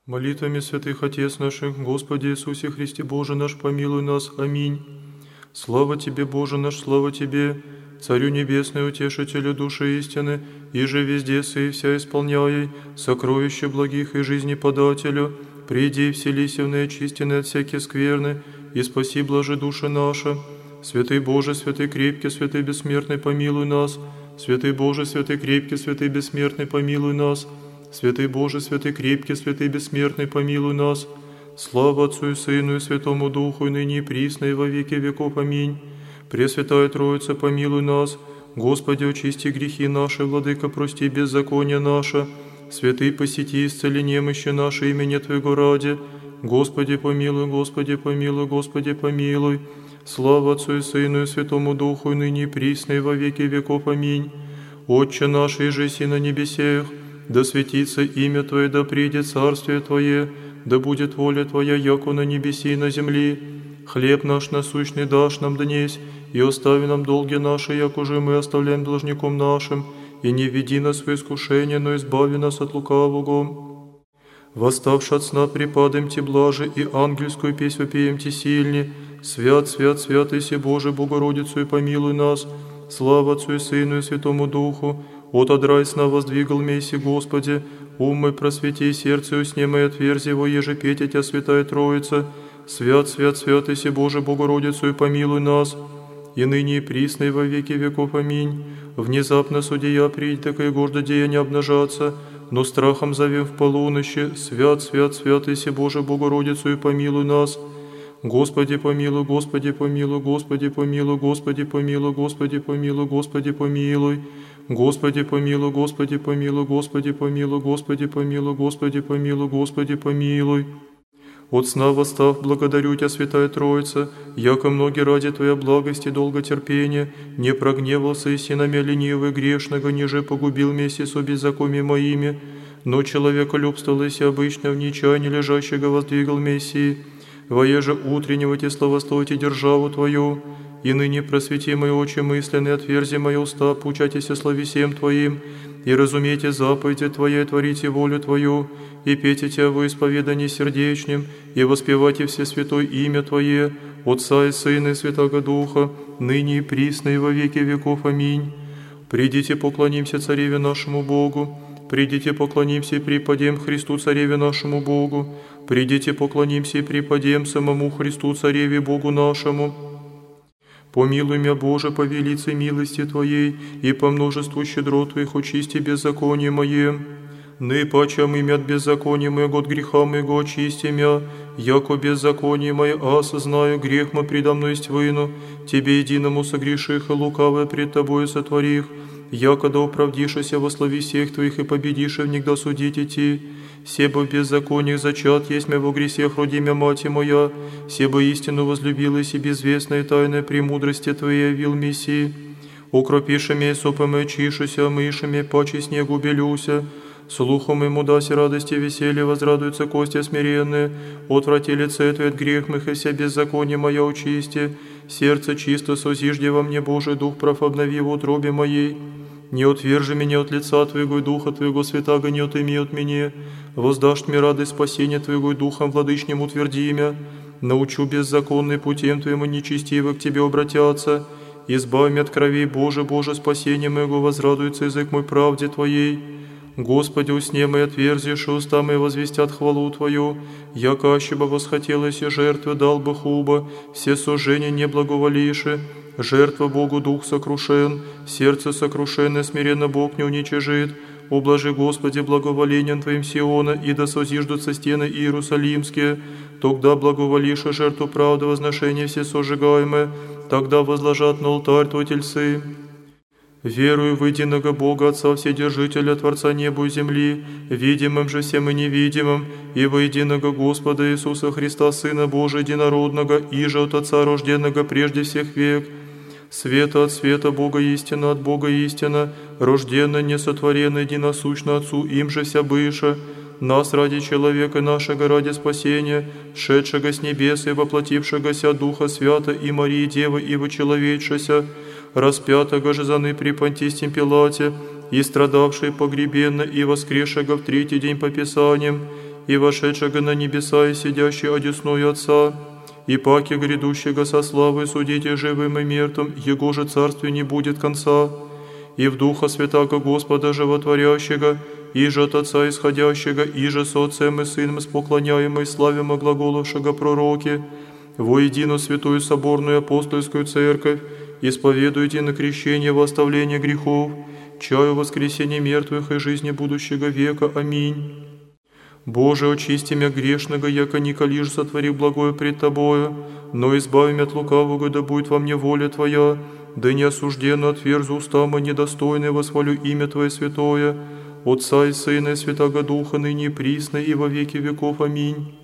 Молитвами святых Отец наших, Господи Иисусе Христе Боже наш, помилуй нас. Аминь. Слава Тебе, Боже наш, слава Тебе, Царю Небесный, Утешителю души истины, и же везде сы вся исполняй, сокровище благих и жизни подателю, приди и вселися в неочистенные от всякие скверны, и спаси блажи души наша. Святый Боже, святый крепкий, святый бессмертный, помилуй нас. Святый Боже, святый крепкий, святый бессмертный, помилуй нас. Святый Боже, святый крепкий, святый бессмертный, помилуй нас. Слава Отцу и Сыну и Святому Духу, и ныне и присно, и во веки веков. Аминь. Пресвятая Троица, помилуй нас. Господи, очисти грехи наши, Владыка, прости беззаконие наше. Святый, посети, исцели немощи наши, имени Твоего ради. Господи, помилуй, Господи, помилуй, Господи, помилуй. Слава Отцу и Сыну и Святому Духу, и ныне и присно, и во веки веков. Аминь. Отче наш, иже си на небесех, да светится имя Твое, да придет царствие Твое, да будет воля Твоя, яко на небеси и на земли. Хлеб наш насущный дашь нам днесь, и остави нам долги наши, як уже мы оставляем должником нашим, и не введи нас в искушение, но избави нас от лукавого. Восставши от сна, припадем Ти блаже, и ангельскую песнь вопеем Ти сильни. Свят, свят, свят, Иси Боже, Богородицу, и помилуй нас. Слава Отцу и Сыну и Святому Духу. От одрай сна воздвигал Месси, Господи, ум мой просвети, сердце усне мое отверзи его, еже петя Тя, Святая Троица. Свят, свят, свят, Иси Боже, Богородицу, и помилуй нас. И ныне и присно, и во веки веков. Аминь. Внезапно судья придь, так и гордо деяния обнажаться, но страхом зовем в полуночи. Свят, свят, свят, Иси Боже, Богородицу, и помилуй нас. Господи помилуй, Господи помилуй, Господи помилуй, Господи помилуй, Господи помилуй, Господи помилуй. Господи помилуй, Господи помилуй, Господи помилуй, Господи помилуй, Господи помилуй, Господи помилуй. От сна восстав, благодарю Тя, Святая Троица, яко многие ради Твоя благости и долготерпения, не прогневался и синами ленивого и грешного, ниже погубил вместе со беззакониями моими, но человеколюбствовал и обычно в нечаянии лежащего воздвигал Мессии, воеже утреннего Те славословите державу Твою, и ныне просвети мои очи мысленные, отверзи мои уста, поучайтеся словесием Твоим, и разумейте заповеди Твои, творите волю Твою, и пейте Тя во исповедании сердечнем, и воспевайте все святое имя Твое, Отца и Сына и Святого Духа, ныне и присно, и во веки веков. Аминь. Придите, поклонимся Цареве нашему Богу, придите, поклонимся и преподем Христу Цареве нашему Богу, придите, поклонимся и преподем самому Христу Цареве Богу нашему. Помилуй меня, Боже, по велице милости Твоей, и по множеству щедрот Твоих очисти беззаконие мое. Наипаче имя от беззакония моего, от греха моего очисти мя, яко беззаконие мое, осознаю, грех мой предо мной ствыну, Тебе единому согреших и лукавое пред Тобою сотворих, яко да оправдишься во славе всех Твоих и победишь в них да судить идти. Себо в беззакониях зачат есть мя во гресех роди мя мати моя, себо истину возлюбилась и безвестная тайная премудрости Твоей явил Мессии. Укропиши мя и сопом очишуся, мыши мя паче снегу белюся, слухом ему даси радости веселье, возрадуются кости смиренные, отврати лице Твое от грех мых и вся беззаконие моя очисти, сердце чисто созижди во мне, Божий Дух прав обнови в утробе моей. Не отвержи меня от лица Твоего и Духа Твоего святаго не отыми от меня, воздашь мне радость спасения Твоего и Духом владычним утверди имя, научу беззаконный путем Твоему нечестиво к Тебе обратятся, избавь меня от крови, Боже, Боже, спасение моего, возрадуется язык мой правде Твоей. Господи, усне мои отверзишь, и уста мои возвестят хвалу Твою, яко аще бы восхотелось и жертвы дал бы хуба, все сожжения не благоволиши, жертва Богу дух сокрушен, сердце сокрушенное, смиренно Бог не уничижит. Ублажи, Господи, благоволением Твоим Сиона, и да созиждутся стены Иерусалимские, тогда благоволишь жертву правды возношения все сожигаемые, тогда возложат на алтарь Твой тельцы. Верую в единого Бога, Отца Вседержителя, Творца неба и земли, видимым же всем и невидимым, и во единого Господа Иисуса Христа, Сына Божия единородного, иже от Отца рожденного прежде всех век, света от света, Бога истина от Бога истина, рожденно, несотворенно, единосущно Отцу, им же вся быша, нас ради человека нашего, ради спасения, шедшего с небес и воплотившегося Духа Свята и Марии Девы и вочеловечшися, распятого же заны при Понтистем Пилате, и страдавший погребенно, и воскресшего в третий день по Писаниям, и вошедшего на небеса, и сидящий одесную Отца, и паки грядущего со славой судите живым и мертвым, Его же царствию не будет конца, и в Духа Святаго Господа Животворящего, и же от Отца исходящего, и же с Отцем и Сыном споклоняемой, славимо глаголовшего пророки, воедино святую соборную апостольскую церковь, исповедуйте на крещение во оставление грехов, чаю воскресения мертвых и жизни будущего века. Аминь. Боже, очисти мя грешного, яко николишь сотворил благое пред Тобою, но избави мя от лукавого, да будет во мне воля Твоя, да не осужденно отверзу уста мои недостойные, восхвалю имя Твое святое, Отца и Сына и Святаго Духа, ныне и присно, и во веки веков. Аминь.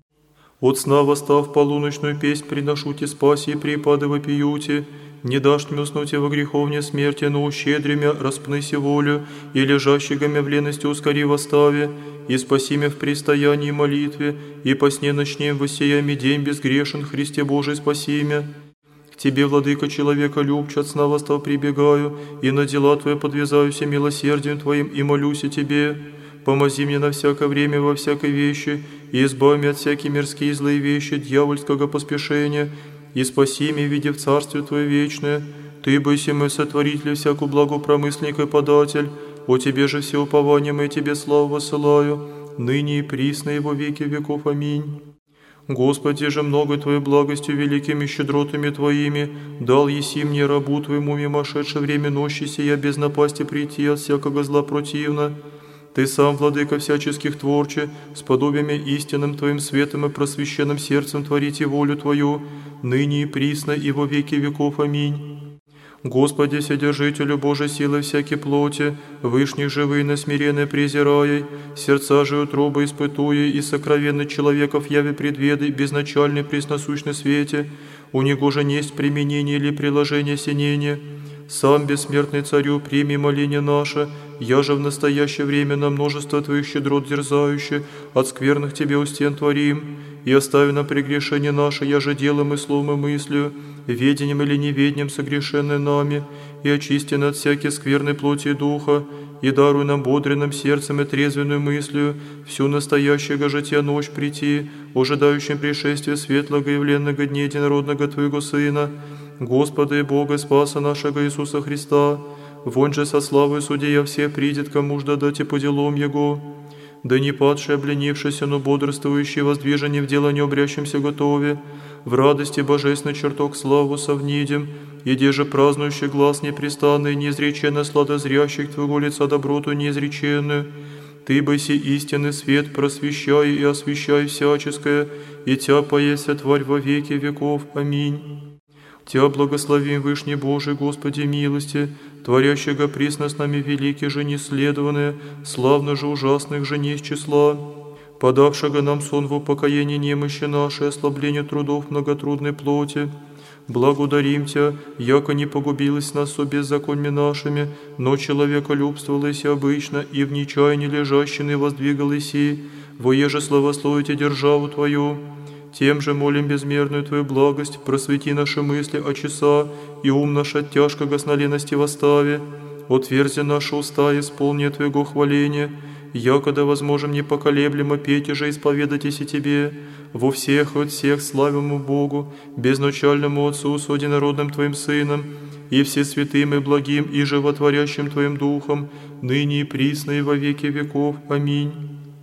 От сна восстав полуночную песнь приношуте спаси и припады вопиюте, не дашь мне уснуть во греховне смерти, но ущедри мя, распныси волю, и лежащего мя в лености ускори восставе, и спаси мя в престоянии и молитве, и по сне ночнем воссиями день безгрешен, Христе Божий спаси мя. К Тебе, Владыка, человека любче, от сна восстав прибегаю, и на дела Твои подвязаюся милосердием Твоим, и молюсь о Тебе. Помози мне на всякое время во всякой вещи, и избави меня от всякие мирские и злые вещи, дьявольского поспешения, и спаси меня, видя в Царствие Твое вечное. Ты, быси мой сотворитель, всякую благопромысленник и податель, о Тебе же все упования мы Тебе славу высылаю, ныне и присно и во веки веков. Аминь. Господи же, много Твоей благостью, великими щедротами Твоими, дал еси мне, рабу Твоему, мимошедшее время ночи сия, без напасти прийти от всякого зла противно. Ты сам, Владыка всяческих творче, с подобиями истинным Твоим светом и просвещенным сердцем творите волю Твою, ныне и присно и во веки веков. Аминь. Господи, Вседержителю Божией силы всякой плоти, вышних живые на смиренные презирай, сердца же утробы испытуя, и сокровенный человеков яви предведы, безначальный пресносущный свете, у него же несть применение или приложение синения. Сам, бессмертный Царю, прими моление наше, я же в настоящее время на множество Твоих щедрот дерзающе, от скверных Тебе у стен творим, и остави нам прегрешение наше, я же делом и словом и мыслью, ведением или неведением согрешенное нами, и очисти от всякой скверной плоти и духа, и даруй нам бодренным сердцем и трезвенную мыслью всю настоящего жития ночь прийти, ожидающим пришествия светлого и явленного дня единородного Твоего Сына, Господа и Бога Спаса нашего Иисуса Христа, вон же со славой судья все придет, кому ж дадать и по делам Его. Да не падший, обленившийся, но бодрствующий, воздвижение в дело не обрящимся готове, в радости божественный чертог славу совнидем, иди же празднующий глаз непрестанный, неизреченно сладозрящих Твоего лица доброту неизреченную. Ты быси истинный свет, просвещай и освещай всяческое, и Тя поеся тварь во веки веков. Аминь. Тя благословим, Вышний Божий, Господи милости, творящего присно с нами великие же неследованные, славно же ужасных же не из числа, подавшего нам сон в упокоении немощи нашей, ослаблению трудов многотрудной плоти. Благодарим Тя, яко не погубилась нас со беззаконьми нашими, но человеколюбствовалось обычно, и в нечаянии лежащины воздвигалось и, воеже славословите державу Твою. Тем же молим безмерную Твою благость, просвети наши мысли о часа, и ум наш от тяжкого сналености восставе. Отверзи наши уста, исполни Твоего хваления, якода возможем непоколеблемо петь и же исповедайтесь и Тебе, во всех и от всех славимому Богу, безначальному Отцу с одинородным Твоим Сыном, и всесвятым и благим и животворящим Твоим Духом, ныне и присно и во веки веков. Аминь.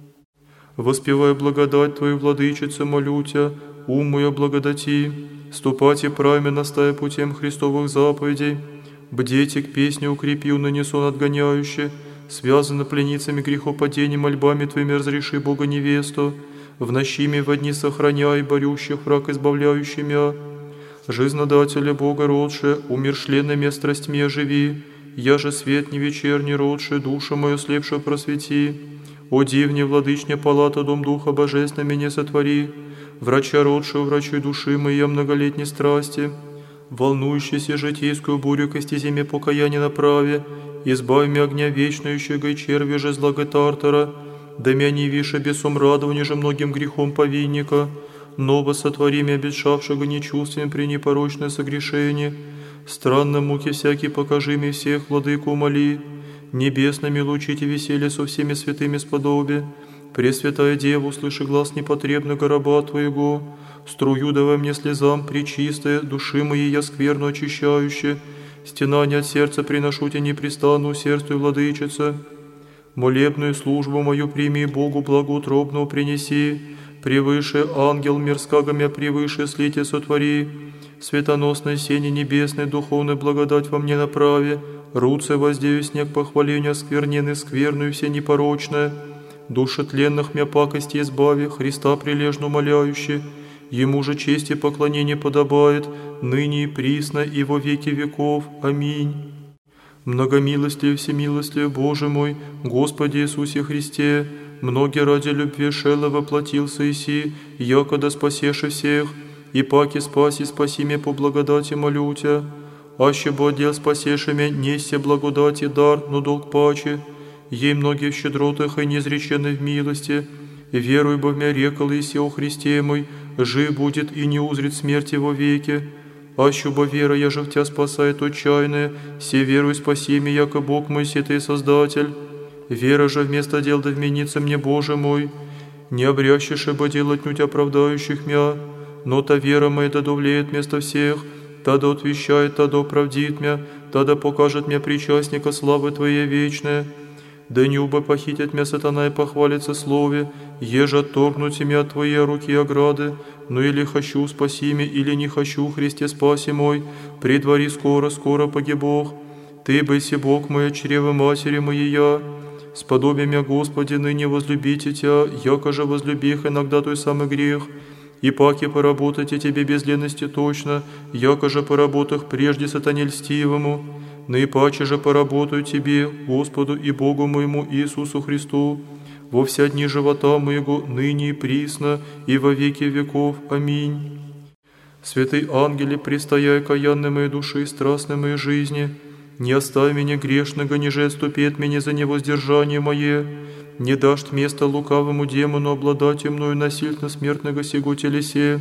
Воспевая благодать Твою, Владычица, молю Тя, ум мой благодати, ступать и правильно настая путем Христовых заповедей, бдейте к песне укрепи, ныне сон отгоняющий, связано пленницами грехопадений, мольбами Твоими разреши Бога невесту, в нощими во дни сохраняй, борющих враг избавляющий мя. Жизнодателя Бога родше, умершленными страстьми оживи, я же свет не вечерний родше, душу мою слепшую просвети. О дивне, владычня палата, дом Духа Божественного меня сотвори, врача родшего, врачуй души моей многолетней страсти, волнующейся житейскую бурю ко стеземе покаяния направе, избави меня огня вечнающего и черви же злого Тартара, да меня не више бесом радования же многим грехом повинника, ново сотвори меня обетшавшего нечувствием при непорочное согрешение, странно муки всякие покажи мне всех, владыку умоли, небесными лучите веселье со всеми святыми сподоби, Пресвятая Дева, услыши глаз непотребного раба Твоего, струю давай мне слезам пречистая, души моей я скверну очищающая, стенание от сердца приношу тебе непрестанно усердствуй, владычица. Молебную службу мою прими, Богу благоутробного принеси, превыше ангел мирского мя превыше слите сотвори, светоносное сене небесной духовной благодать во мне направи, руце воздею снег похвалению оскверненный скверную все непорочное, души тленных мя пакости избави, Христа прилежно умоляющий, Ему же честь и поклонение подобает, ныне и присно и во веки веков. Аминь. Многомилостливый, всемилостливый Боже мой, Господи Иисусе Христе, многие ради любви шело воплотился Иси, якода спасеши всех, и паки спаси, спаси меня по благодати молю Тя, аще бы отдел спасеши меня, несе благодати дар, но долг паче, ей многие в щедротах и неизреченной в милости, веруй бы в меня рекал Иси о Христе мой, жив будет и не узрит смерти во веки. Аще бы вера, я же в Тя спасает отчаянная, все веруй спаси меня, яко Бог мой, си Ты Создатель. Вера же вместо дел да вменится мне, Боже мой, не обрящешь бы делать нють оправдающих мя, но та вера моя да довлеет вместо всех, та да отвещает, та да оправдит мя, та да покажет мне причастника славы Твоей вечной. Да не убо похитит мя сатана и похвалится слове, еже отторгнуть меня от Твоей руки ограды, но или хочу спаси меня, или не хочу, Христе спаси мой, предвари скоро, скоро погибох. Ты быси Бог мой, чрево матери моей я, сподоби мя, Господи, ныне возлюбите Тя, яко же возлюбих иногда той самый грех, и паки поработайте Тебе без ленности точно, яко же поработах прежде сатане льстивому, наипаче же поработаю Тебе, Господу и Богу моему Иисусу Христу, во вся дни живота моего, ныне и присно, и во веки веков. Аминь. Святый ангеле, престояй каянной моей души и страстной моей жизни, не оставь меня грешного, ниже отступит меня за невоздержание мое, не дашь место лукавому демону обладать мною насильно смертного сего телесе.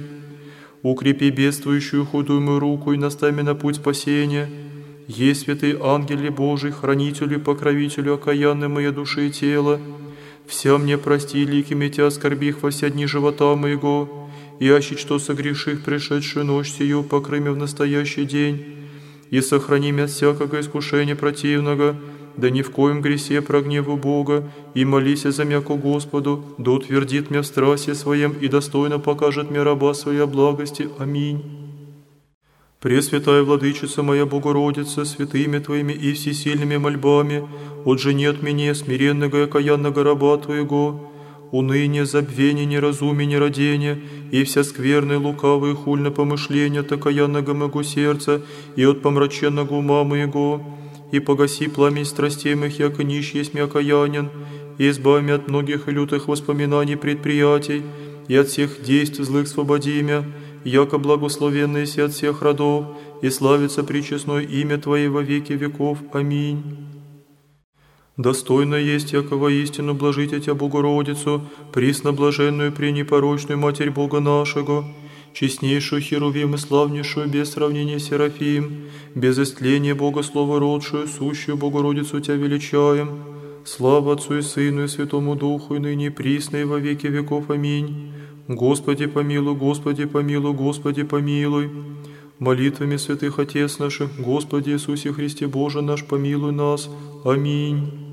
Укрепи бедствующую худую мою руку и наставь меня на путь спасения. Есть святый ангеле Божий, хранителю и покровителю окаянной моей души и тела, вся мне прости, ликими Тя оскорбих во вся дни живота моего, и аще что согреших пришедшую ночь сию, покрый меня в настоящий день, и сохрани меня от всякого искушения противного, да ни в коем гресе прогневу Бога, и молись за меня ко Господу, да утвердит меня в страсти своем и достойно покажет мне раба своей благости. Аминь. Пресвятая Владычица моя Богородица, святыми Твоими и всесильными мольбами, отжени от меня смиренного и окаянного раба Твоего, уныние, забвение, неразумие, нерадение, и вся скверная, лукавая, хульное помышление от окаянного моего сердца и от помраченного ума моего, и погаси пламень страстей моих, яко нищ есть мне окаянен, и избави меня от многих и лютых воспоминаний предприятий, и от всех действий злых свободи меня, яко благословенный си от всех родов, и славится пречестное имя Твое во веки веков. Аминь. Достойно есть, яко воистину блажите Тя, Богородицу, пресноблаженную, пренепорочную Матерь Бога нашего, честнейшую Херувим и славнейшую без сравнения Серафим, без истления Бога Слова родшую, сущую Богородицу Тя величаем. Слава Отцу и Сыну и Святому Духу, и ныне и присно, и во веки веков. Аминь. Господи помилуй, Господи помилуй, Господи помилуй. Молитвами святых Отец наших, Господи Иисусе Христе Боже наш, помилуй нас. Аминь.